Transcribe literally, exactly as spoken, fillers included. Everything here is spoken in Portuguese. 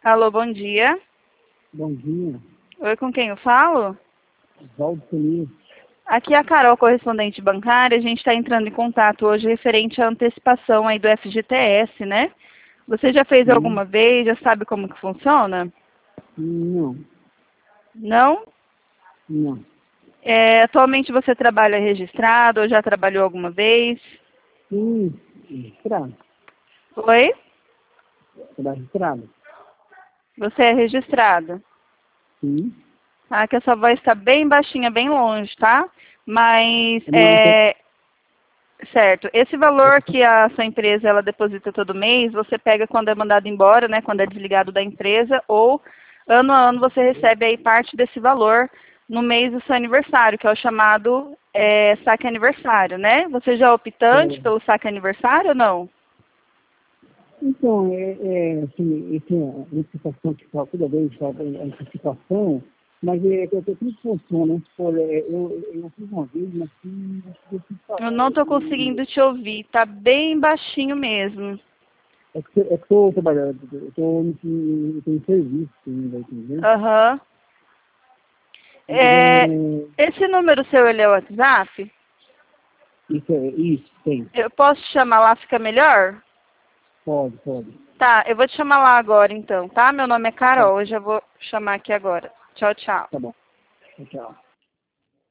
Alô, bom dia. Bom dia. Oi, com quem eu falo? Oswaldo Feliz. Aqui é a Carol, correspondente bancária. A gente está entrando em contato hoje referente à antecipação aí do F G T S, né? Você já fez Sim. alguma vez? Já sabe como que funciona? Não, Não? não. É, atualmente você trabalha registrado ou já trabalhou alguma vez? Sim, registrado. Oi? Será registrado? Você é registrado? Sim. Ah, que a sua voz está bem baixinha, bem longe, tá? Mas, Não, é que eu- é, certo, esse é valor que que a sua empresa ela deposita todo mês, você pega quando é mandado embora, né, quando é desligado da empresa, ou ano a ano você recebe aí parte desse valor no mês do seu aniversário, que é o chamado é, saque aniversário, né? Você já é optante é, pelo saque aniversário ou não? Então, é, é assim, esse, a antecipação que fala toda vez, sabe, a antecipação, mas é que eu tenho que funciona, né? Por, é, eu, eu fiz uma vez, mas sim, eu fiz Eu não estou e conseguindo te ouvir, tá bem baixinho mesmo. é que é que eu estou trabalhando, eu estou em serviço ainda, entendeu? Aham. É, É, esse número seu, ele é o WhatsApp? isso, é, isso, tem, Eu posso te chamar lá, fica melhor? pode, pode. Tá, eu vou te chamar lá agora então, tá? Meu nome é Tá, Carol, eu já vou chamar aqui agora. Tchau, tchau. tá bom. Tchau.